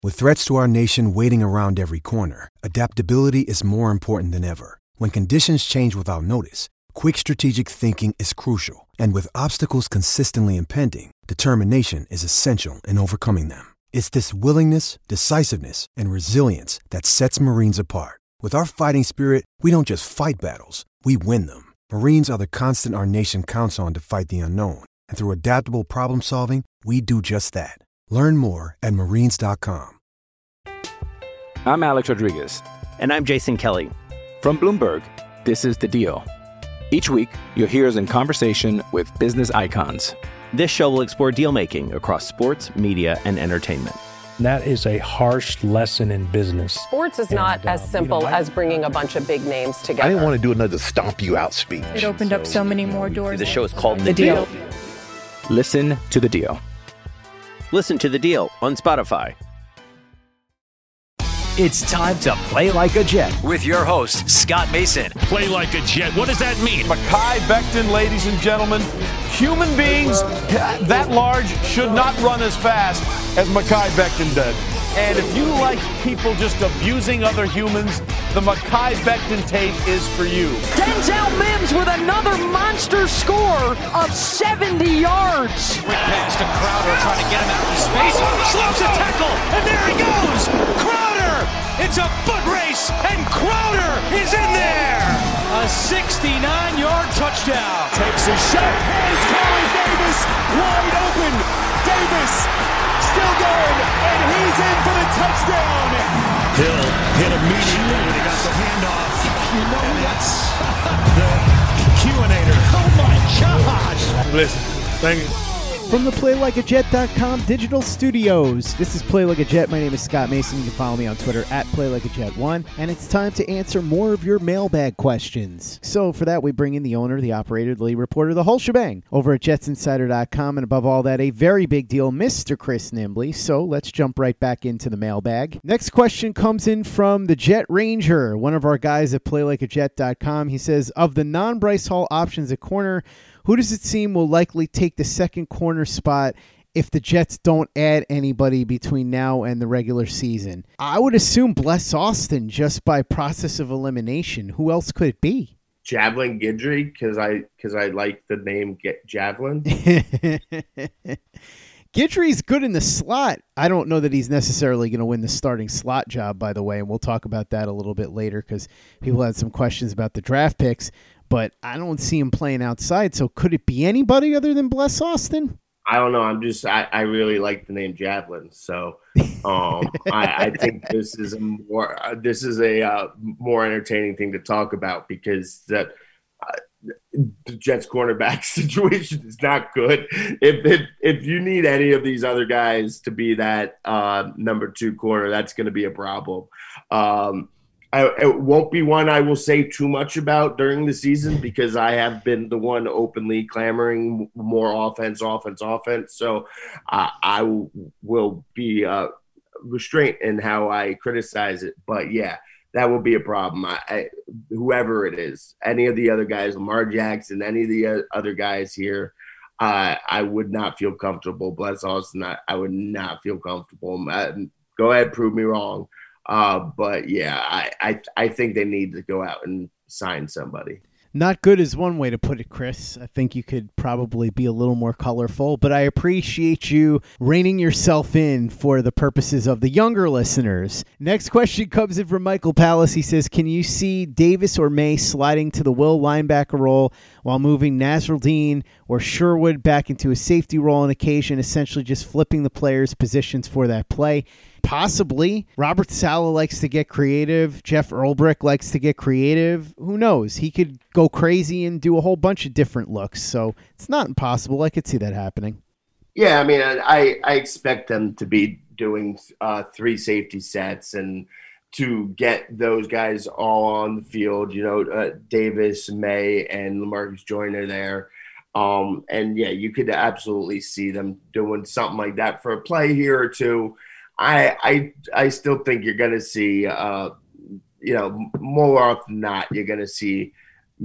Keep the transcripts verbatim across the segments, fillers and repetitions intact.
With threats to our nation waiting around every corner, adaptability is more important than ever. When conditions change without notice, quick strategic thinking is crucial. And with obstacles consistently impending, determination is essential in overcoming them. It's this willingness, decisiveness, and resilience that sets Marines apart. With our fighting spirit, we don't just fight battles, we win them. Marines are the constant our nation counts on to fight the unknown. And through adaptable problem solving, we do just that. Learn more at marines dot com. I'm Alex Rodriguez. And I'm Jason Kelly. From Bloomberg, this is The Deal. Each week, you'll hear us in conversation with business icons. This show will explore deal-making across sports, media, and entertainment. That is a harsh lesson in business. Sports is not and, as simple you know, I, as bringing a bunch of big names together. I didn't want to do another stomp you out speech. It opened so, up so many more doors. The show is called The, the deal. deal. Listen to The Deal. Listen to The Deal on Spotify. It's time to play like a Jet with your host, Scott Mason. Play like a Jet. What does that mean? Mekhi Becton, ladies and gentlemen. Human beings that large should not run as fast as Mekhi Becton did. And if you like people just abusing other humans, the Mekhi Becton tape is for you. Denzel Mims with another monster score of seventy yards. Quick pass to Crowder trying to get him out of space. Slips a tackle, and there he goes. Crowder! It's a foot race, and Crowder is in there. A sixty-nine-yard touchdown. Takes a shot. Has Corey Davis wide open. Davis still going, and he's in for the touchdown. Hill hit immediately when he got the handoff. You know and that's the Q-inator. Oh my gosh! Listen, thank you. From the play like a jet dot com digital studios, this is Play Like a Jet. My name is Scott Mason. You can follow me on Twitter at play like a jet one, and it's time to answer more of your mailbag questions. So for that, we bring in the owner, the operator, the lead reporter, the whole shebang over at jets insider dot com, and above all that, a very big deal, Mister Chris Nimbley. So let's jump right back into the mailbag. Next question comes in from the Jet Ranger, one of our guys at play like a jet dot com. He says, of the non-Bryce Hall options at corner, who does it seem will likely take the second corner spot if the Jets don't add anybody between now and the regular season? I would assume Bless Austin just by process of elimination. Who else could it be? Javelin Guidry, because I because I like the name Get Javelin. Guidry's good in the slot. I don't know that he's necessarily going to win the starting slot job, by the way, and we'll talk about that a little bit later because people had some questions about the draft picks. But I don't see him playing outside. So could it be anybody other than Bless Austin? I don't know. I'm just I, I really like the name Javelin. So um, I, I think this is a more uh, this is a uh, more entertaining thing to talk about because that uh, the Jets cornerback situation is not good. If, if if you need any of these other guys to be that uh, number two corner, that's going to be a problem. Um, I, it won't be one I will say too much about during the season because I have been the one openly clamoring more offense, offense, offense. So uh, I w- will be uh, restrained in how I criticize it. But, yeah, that will be a problem. I, I, whoever it is, any of the other guys, Lamar Jackson, any of the other guys here, uh, I would not feel comfortable. Bless Austin, I, I would not feel comfortable. I, go ahead, prove me wrong. Uh, but yeah, I, I I think they need to go out and sign somebody. Not good is one way to put it, Chris. I think you could probably be a little more colorful, but I appreciate you reining yourself in for the purposes of the younger listeners. Next question comes in from Michael Palace. He says, can you see Davis or May sliding to the will linebacker role while moving Nasruddin or Sherwood back into a safety role on occasion, essentially just flipping the players' positions for that play? Possibly. Robert Saleh likes to get creative. Jeff Earlbrick likes to get creative. Who knows? He could go crazy and do a whole bunch of different looks. So it's not impossible. I could see that happening. Yeah, I mean, I, I expect them to be doing uh, three safety sets and to get those guys all on the field, you know, uh, Davis, May, and LaMarcus Joyner there. Um, and, yeah, you could absolutely see them doing something like that for a play here or two. I I I still think you're going to see, uh, you know, more often than not, you're going to see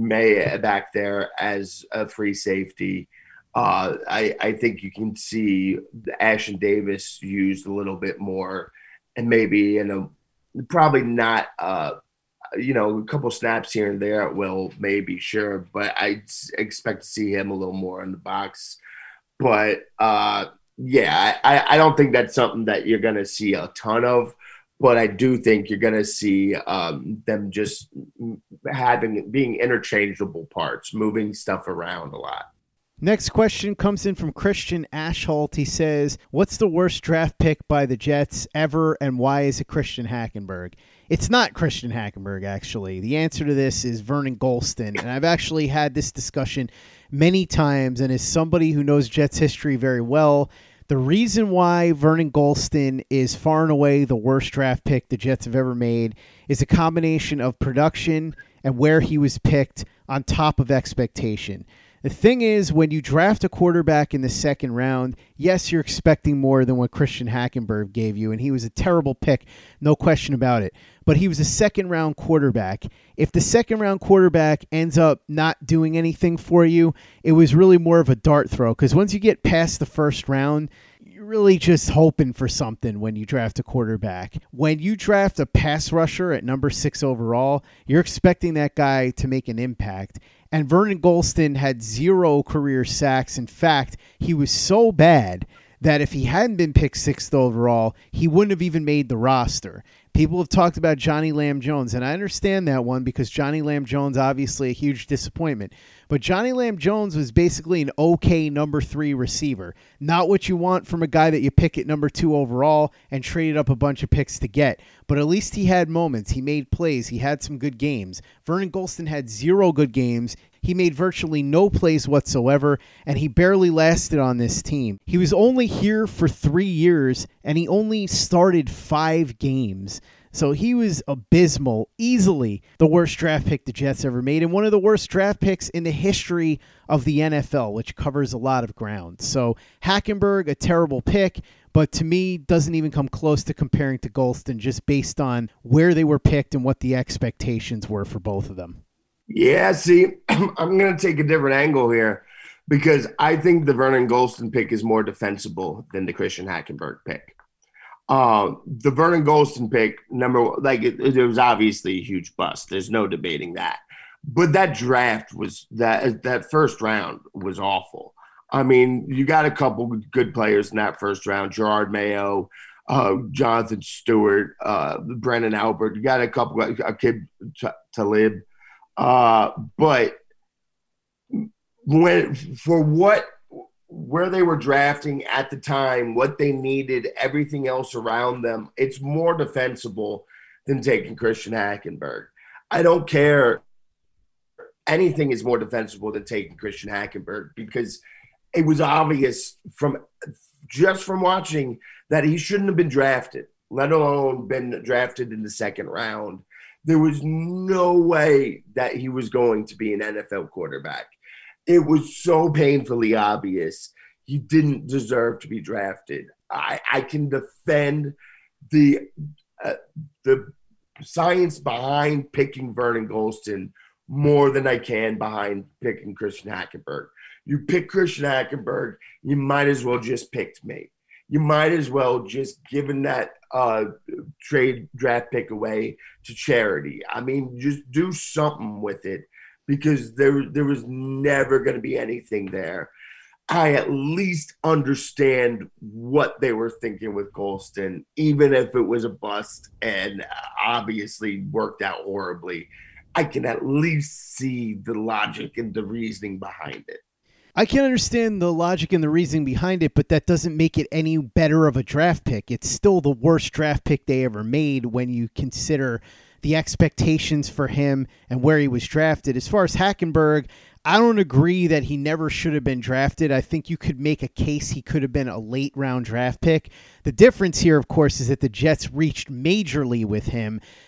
May back there as a free safety. Uh, I, I think you can see Ashtyn Davis used a little bit more and maybe in a probably not, uh, you know, a couple snaps here and there at will, maybe, sure, but I expect to see him a little more in the box. But uh, yeah, I, I don't think that's something that you're going to see a ton of. But I do think you're going to see um, them just having being interchangeable parts, moving stuff around a lot. Next question comes in from Christian Ashholt. He says, what's the worst draft pick by the Jets ever, and why is it Christian Hackenberg? It's not Christian Hackenberg, actually. The answer to this is Vernon Gholston, and I've actually had this discussion many times, and as somebody who knows Jets history very well, the reason why Vernon Gholston is far and away the worst draft pick the Jets have ever made is a combination of production and where he was picked on top of expectation. The thing is, when you draft a quarterback in the second round, yes, you're expecting more than what Christian Hackenberg gave you, and he was a terrible pick, no question about it. But he was a second-round quarterback. If the second-round quarterback ends up not doing anything for you, it was really more of a dart throw, because once you get past the first round, you're really just hoping for something when you draft a quarterback. When you draft a pass rusher at number six overall, you're expecting that guy to make an impact. And Vernon Gholston had zero career sacks. In fact, he was so bad that if he hadn't been picked sixth overall, he wouldn't have even made the roster. People have talked about Johnny Lamb Jones, and I understand that one because Johnny Lamb Jones, obviously a huge disappointment. But Johnny Lamb Jones was basically an okay number three receiver. Not what you want from a guy that you pick at number two overall and traded up a bunch of picks to get. But at least he had moments. He made plays. He had some good games. Vernon Gholston had zero good games. He made virtually no plays whatsoever, and he barely lasted on this team. He was only here for three years, and he only started five games. So he was abysmal, easily the worst draft pick the Jets ever made, and one of the worst draft picks in the history of the N F L, which covers a lot of ground. So Hackenberg, a terrible pick, but to me, doesn't even come close to comparing to Gholston, just based on where they were picked and what the expectations were for both of them. Yeah, see, I'm going to take a different angle here because I think the Vernon Gholston pick is more defensible than the Christian Hackenberg pick. Uh, the Vernon Gholston pick, number one, like it, it was obviously a huge bust. There's no debating that. But that draft was that that first round was awful. I mean, you got a couple good players in that first round: Gerard Mayo, uh, Jonathan Stewart, uh, Brendan Albert. You got a couple, a kid Talib. Uh, but when for what where they were drafting at the time, what they needed, everything else around them, it's more defensible than taking Christian Hackenberg. I don't care. Anything is more defensible than taking Christian Hackenberg because it was obvious from just from watching that he shouldn't have been drafted, let alone been drafted in the second round. There was no way that he was going to be an N F L quarterback. It was so painfully obvious he didn't deserve to be drafted. I, I can defend the uh, the science behind picking Vernon Gholston more than I can behind picking Christian Hackenberg. You pick Christian Hackenberg, you might as well just pick me. You might as well just given that uh, trade draft pick away to charity. I mean, just do something with it because there, there was never going to be anything there. I at least understand what they were thinking with Gholston, even if it was a bust and obviously worked out horribly. I can at least see the logic and the reasoning behind it. I can understand the logic and the reasoning behind it, but that doesn't make it any better of a draft pick. It's still the worst draft pick they ever made when you consider the expectations for him and where he was drafted. As far as Hackenberg, I don't agree that he never should have been drafted. I think you could make a case he could have been a late round draft pick. The difference here, of course, is that the Jets reached majorly with him.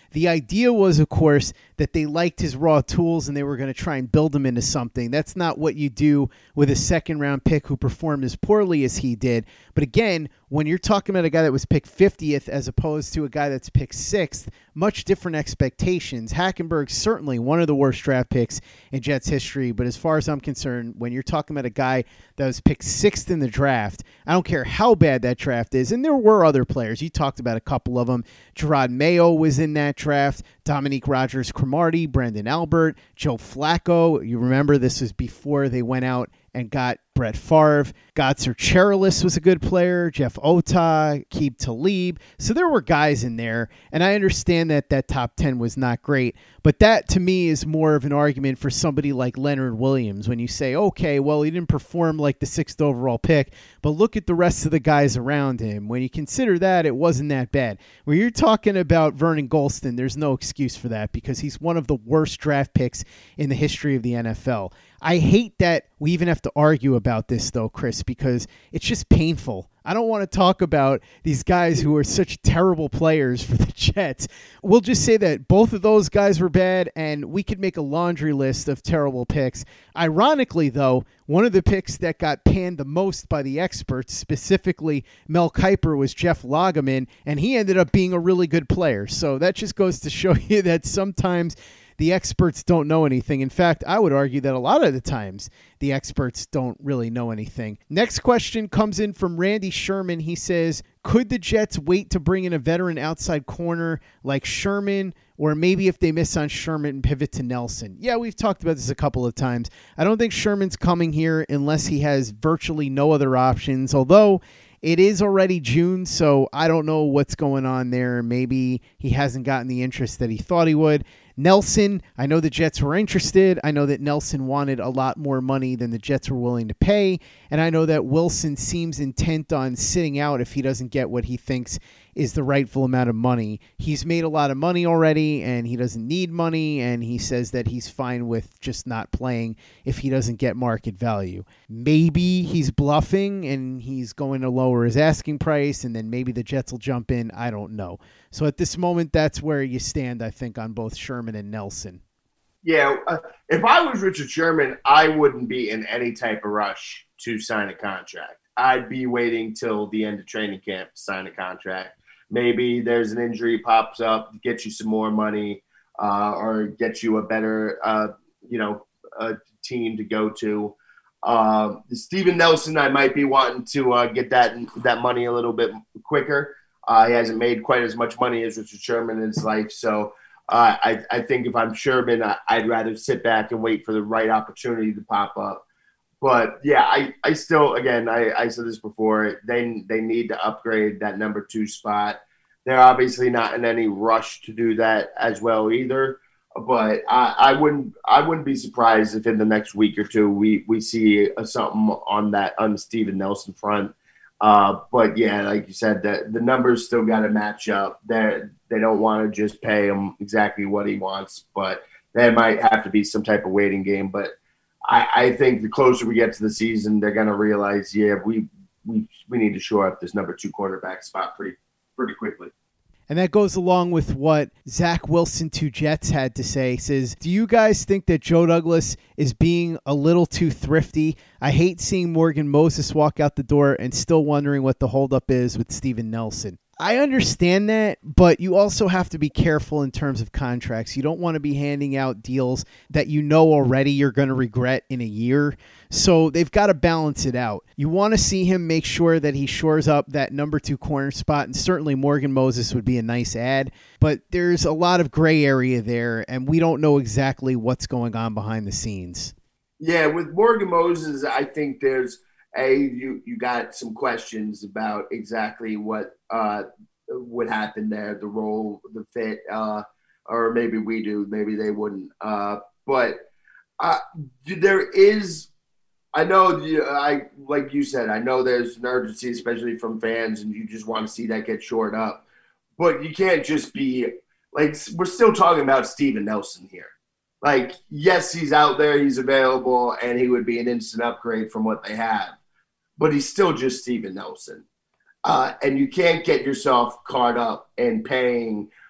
The idea was, of course, that they liked his raw tools and they were going to try and build him into something. That's not what you do with a second round pick who performed as poorly as he did. But again, when you're talking about a guy that was picked fiftieth as opposed to a guy that's picked sixth, much different expectations. Hackenberg's certainly one of the worst draft picks in Jets history, but as far as I'm concerned, when you're talking about a guy that was picked sixth in the draft, I don't care how bad that draft is, and there were other players. You talked about a couple of them. Gerard Mayo was in that draft, Dominique Rodgers-Cromartie, Brendan Albert, Joe Flacco. You remember this was before they went out and got Brett Favre. Gotzer Cherilus was a good player. Jeff Ota, Keeb Talib. So there were guys in there, and I understand that that top ten was not great, but that to me is more of an argument for somebody like Leonard Williams when you say, okay, well, he didn't perform like the sixth overall pick, but look at the rest of the guys around him. When you consider that, it wasn't that bad. When you're talking about Vernon Gholston, there's no excuse for that because he's one of the worst draft picks in the history of the N F L. I hate that we even have to argue about this, though, Chris, because it's just painful. I don't want to talk about these guys who are such terrible players for the Jets. We'll just say that both of those guys were bad, and we could make a laundry list of terrible picks. Ironically, though, one of the picks that got panned the most by the experts, specifically Mel Kiper, was Jeff Lageman, and he ended up being a really good player. So that just goes to show you that sometimes the experts don't know anything. In fact, I would argue that a lot of the times the experts don't really know anything. Next question comes in from Randy Sherman. He says, could the Jets wait to bring in a veteran outside corner like Sherman, or maybe if they miss on Sherman, pivot to Nelson? Yeah, we've talked about this a couple of times. I don't think Sherman's coming here unless he has virtually no other options, although it is already June, so I don't know what's going on there. Maybe he hasn't gotten the interest that he thought he would. Nelson, I know the Jets were interested. I know that Nelson wanted a lot more money than the Jets were willing to pay. And I know that Wilson seems intent on sitting out if he doesn't get what he thinks is the rightful amount of money. He's made a lot of money already, and he doesn't need money, and he says that he's fine with just not playing if he doesn't get market value. Maybe he's bluffing, and he's going to lower his asking price, and then maybe the Jets will jump in. I don't know. So at this moment, that's where you stand, I think, on both Sherman and Nelson. Yeah, uh, if I was Richard Sherman, I wouldn't be in any type of rush to sign a contract. I'd be waiting till the end of training camp to sign a contract. Maybe there's an injury pops up, get you some more money, uh, or get you a better, uh, you know, uh, team to go to. Uh, Steven Nelson, I might be wanting to uh, get that that money a little bit quicker. Uh, he hasn't made quite as much money as Richard Sherman in his life, so uh, I, I think if I'm Sherman, I, I'd rather sit back and wait for the right opportunity to pop up. But, yeah, I, I still, again, I, I said this before, they they need to upgrade that number two spot. They're obviously not in any rush to do that as well either. But I, I wouldn't I wouldn't be surprised if in the next week or two we, we see uh, something on that on the Steven Nelson front. Uh, but, yeah, like you said, the, the numbers still got to match up. They they don't want to just pay him exactly what he wants, but there might have to be some type of waiting game. But I, I think the closer we get to the season, they're going to realize, yeah, we, we we need to shore up this number two quarterback spot pretty pretty quickly. And that goes along with what Zach Wilson to Jets had to say. He says, do you guys think that Joe Douglas is being a little too thrifty? I hate seeing Morgan Moses walk out the door and still wondering what the holdup is with Steven Nelson. I understand that, but you also have to be careful in terms of contracts. You don't want to be handing out deals that you know already you're going to regret in a year. So they've got to balance it out. You want to see him make sure that he shores up that number two corner spot, and certainly Morgan Moses would be a nice add. But there's a lot of gray area there, and we don't know exactly what's going on behind the scenes. Yeah, with Morgan Moses, I think there's a you you got some questions about exactly what uh, would happen there, the role, the fit, uh, or maybe we do, maybe they wouldn't. Uh, but uh, there is, I know, I like you said, I know there's an urgency, especially from fans, and you just want to see that get shored up. But you can't just be like, we're still talking about Steven Nelson here. Like, yes, he's out there, he's available, and he would be an instant upgrade from what they have. But he's still just Steven Nelson. Uh, and you can't get yourself caught up in paying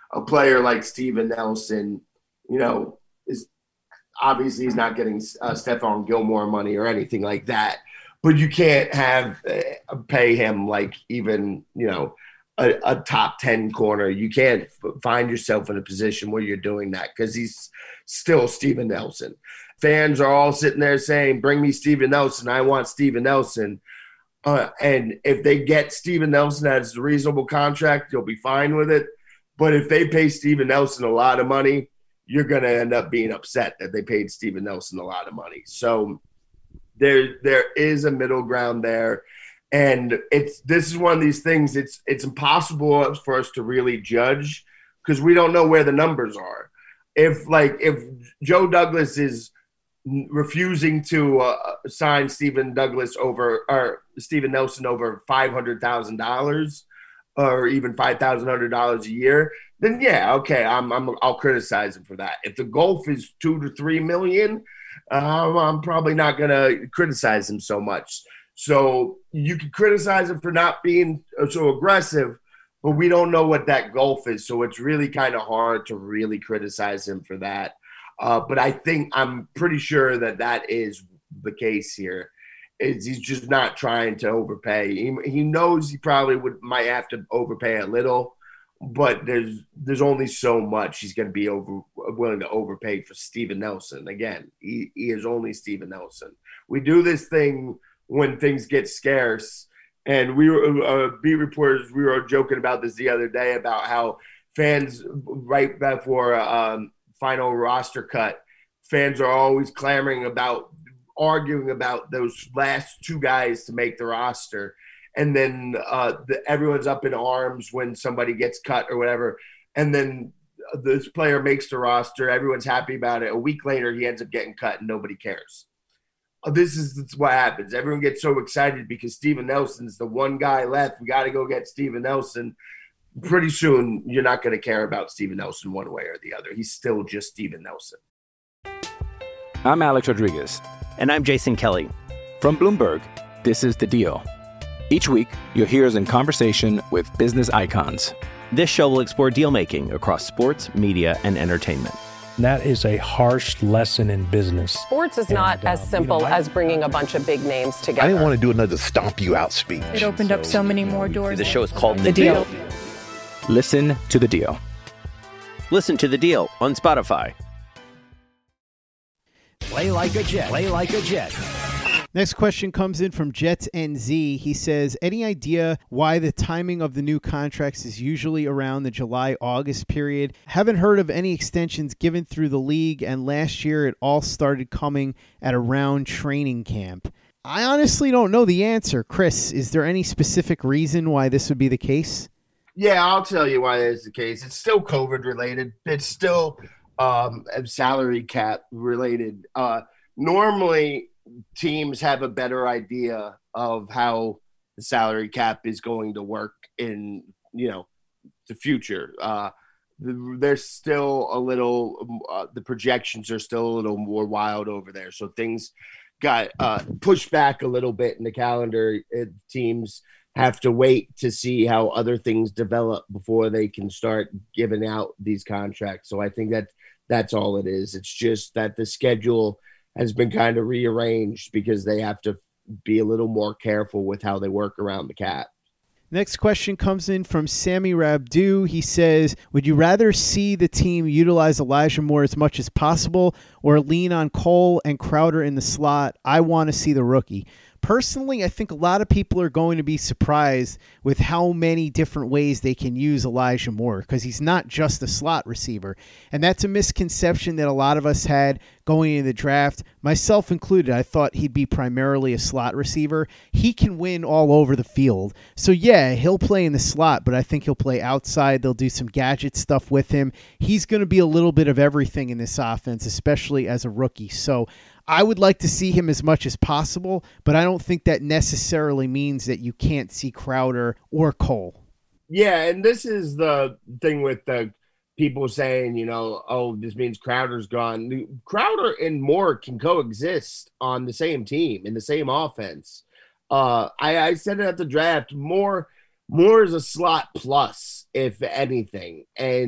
a player like Steven Nelson, you know, is obviously he's not getting uh, Stephon Gilmore money or anything like that, but you can't have uh, pay him like even, you know, a, a top ten corner. You can't f- find yourself in a position where you're doing that because he's still Steven Nelson. Fans are all sitting there saying, bring me Steven Nelson. I want Steven Nelson. Uh, and if they get Steven Nelson as a reasonable contract, you'll be fine with it. But if they pay Steven Nelson a lot of money, you're going to end up being upset that they paid Steven Nelson a lot of money. So there, there is a middle ground there. And it's this is one of these things, it's it's impossible for us to really judge because we don't know where the numbers are. If, like, if Joe Douglas is refusing to uh, sign Steven Douglas over or Steven Nelson over five hundred thousand dollars or even five thousand dollars a year, then yeah, okay, I'm, I'm I'll criticize him for that. If the golf is two to three million, um, I'm probably not gonna criticize him so much. So you can criticize him for not being so aggressive, but we don't know what that golf is, so it's really kind of hard to really criticize him for that. Uh, but I think I'm pretty sure that that is the case here. Is he's just not trying to overpay. He, he knows he probably would might have to overpay a little, but there's there's only so much he's going to be over willing to overpay for Steven Nelson. Again, he, he is only Steven Nelson. We do this thing when things get scarce, and we were uh, beat reporters. We were joking about this the other day about how fans right before um, final roster cut, fans are always clamoring about, arguing about those last two guys to make the roster. And then uh, the, everyone's up in arms when somebody gets cut or whatever. And then this player makes the roster. Everyone's happy about it. A week later, he ends up getting cut and nobody cares. This is, this is what happens. Everyone gets so excited because Steven Nelson's the one guy left. We got to go get Steven Nelson. Pretty soon, you're not going to care about Steven Nelson one way or the other. He's still just Steven Nelson. I'm Alex Rodriguez. And I'm Jason Kelly. From Bloomberg, this is The Deal. Each week, you'll hear us in conversation with business icons. This show will explore deal-making across sports, media, and entertainment. That is a harsh lesson in business. Sports is not and, as um, simple you know, I, uh, as bringing a bunch of big names together. I didn't want to do another stomp you out speech. It opened so, up so many more doors. The show is called The, the deal. deal. Listen to The Deal. Listen to The Deal on Spotify. Play like a Jet. Play like a Jet. Next question comes in from Jets N Z. He says, any idea why the timing of the new contracts is usually around the July-August period? Haven't heard of any extensions given through the league, and last year it all started coming at around training camp. I honestly don't know the answer. Chris, is there any specific reason why this would be the case? Yeah, I'll tell you why it's the case. It's still COVID related. It's still um, salary cap related. Uh, normally, teams have a better idea of how the salary cap is going to work in, you know, the future. Uh, there's still a little, uh, the projections are still a little more wild over there. So things got uh, pushed back a little bit in the calendar. It, teams have to wait to see how other things develop before they can start giving out these contracts. So I think that that's all it is. It's just that the schedule has been kind of rearranged because they have to be a little more careful with how they work around the cap. Next question comes in from Sammy Rabdu. He says, would you rather see the team utilize Elijah Moore as much as possible or lean on Cole and Crowder in the slot? I want to see the rookie. Personally, I think a lot of people are going to be surprised with how many different ways they can use Elijah Moore because he's not just a slot receiver. And that's a misconception that a lot of us had going into the draft, myself included. I thought he'd be primarily a slot receiver. He can win all over the field. So, yeah, he'll play in the slot, but I think he'll play outside. They'll do some gadget stuff with him. He's going to be a little bit of everything in this offense, especially as a rookie. So, I would like to see him as much as possible, but I don't think that necessarily means that you can't see Crowder or Cole. Yeah, and this is the thing with the people saying, you know, oh, this means Crowder's gone. Crowder and Moore can coexist on the same team, in the same offense. Uh, I, I said it at the draft, Moore, Moore is a slot plus, if anything, and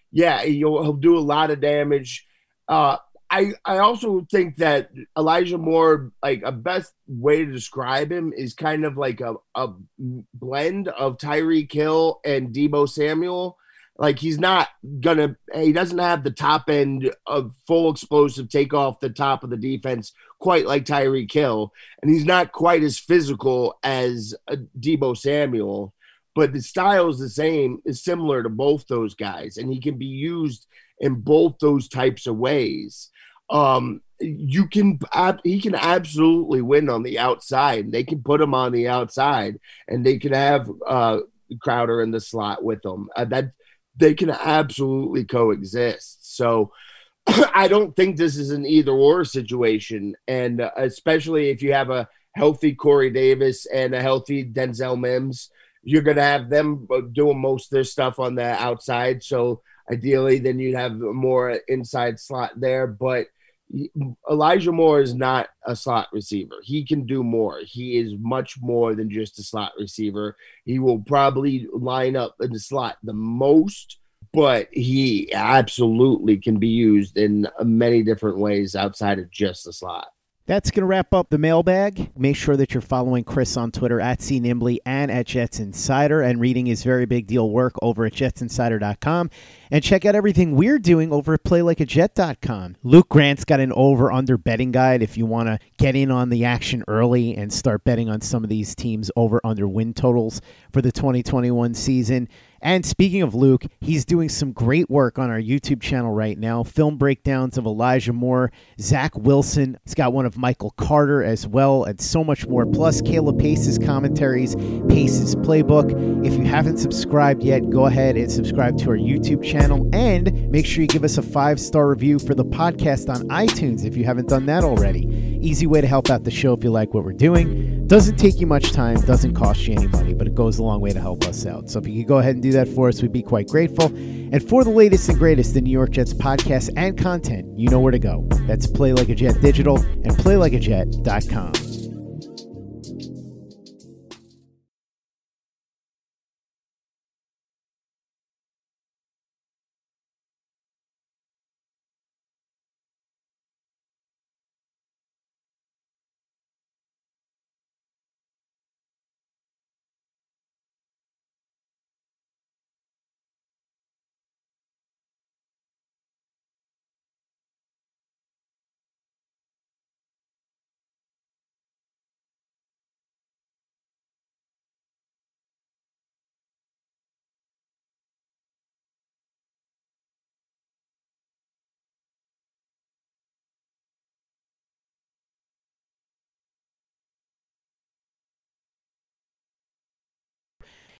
yeah, he'll, he'll do a lot of damage. Uh, I I also think that Elijah Moore, like a best way to describe him is kind of like a, a blend of Tyreek Hill and Deebo Samuel. Like he's not gonna, he doesn't have the top end of full explosive take off the top of the defense quite like Tyreek Hill, and he's not quite as physical as uh, Deebo Samuel. But the style is the same, is similar to both those guys, and he can be used in both those types of ways. Um, you can, he can absolutely win on the outside. They can put him on the outside, and they can have uh, Crowder in the slot with them. Uh, that they can absolutely coexist. So I don't think this is an either or situation, and uh, especially if you have a healthy Corey Davis and a healthy Denzel Mims. You're going to have them doing most of their stuff on the outside. So ideally, then you'd have more inside slot there. But Elijah Moore is not a slot receiver. He can do more. He is much more than just a slot receiver. He will probably line up in the slot the most, but he absolutely can be used in many different ways outside of just the slot. That's going to wrap up the mailbag. Make sure that you're following Chris on Twitter at C Nimbley and at Jets Insider and reading his very big deal work over at jets insider dot com. And check out everything we're doing over at play like a jet dot com. Luke Grant's got an over-under betting guide if you want to get in on the action early and start betting on some of these teams over-under win totals for the twenty twenty-one season. And speaking of Luke, he's doing some great work on our YouTube channel right now. Film breakdowns of Elijah Moore, Zach Wilson. He's got one of Michael Carter as well, and so much more. Plus, Caleb Pace's commentaries, Pace's playbook. If you haven't subscribed yet, go ahead and subscribe to our YouTube channel. And make sure you give us a five-star review for the podcast on iTunes if you haven't done that already. Easy way to help out the show if you like what we're doing. Doesn't take you much time, doesn't cost you any money, but it goes a long way to help us out. So if you could go ahead and do that for us, we'd be quite grateful. And for the latest and greatest in New York Jets podcasts and content, you know where to go. That's Play Like a Jet Digital and play like a jet dot com.